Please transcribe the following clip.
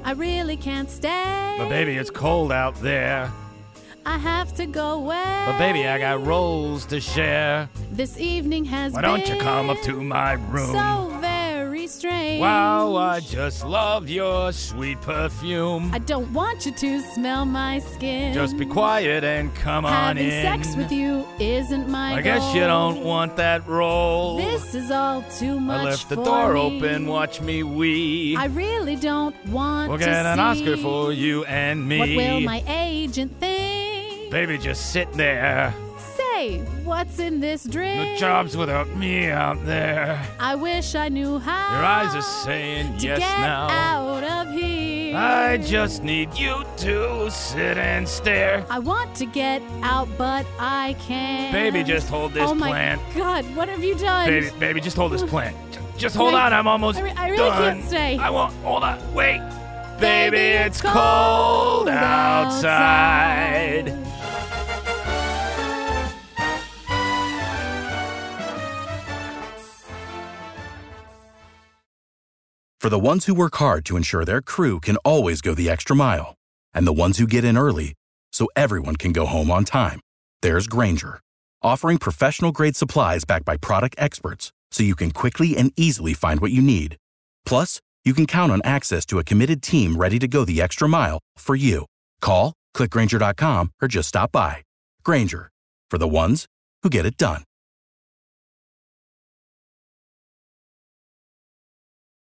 I really can't stay. But baby, it's cold out there. I have to go away. But baby, I got roles to share. This evening has Why been don't you come up to my room? so very strange. Wow, I just love your sweet perfume. I don't want you to smell my skin. Just be quiet and come on in. Having sex with you isn't my goal. I guess you don't want that role. This is all too much for me. I left the door open, watch me wee. I really don't want we'll to get an see. Oscar for you and me. What will my agent think? Baby, just sit there. Say, what's in this drink? No jobs without me out there. I wish I knew how. Your eyes are saying to yes get now. out of here. I just need you to sit and stare. I want to get out, but I can't. Baby, just hold this plant. Oh my God, what have you done? Baby, just hold this plant. Just hold on, I'm almost done. I really can't stay. Hold on, wait. Baby, it's cold outside. For the ones who work hard to ensure their crew can always go the extra mile, and the ones who get in early so everyone can go home on time, there's Grainger, offering professional-grade supplies backed by product experts so you can quickly and easily find what you need. Plus, you can count on access to a committed team ready to go the extra mile for you. Call, click Grainger.com, or just stop by. Grainger, for the ones who get it done.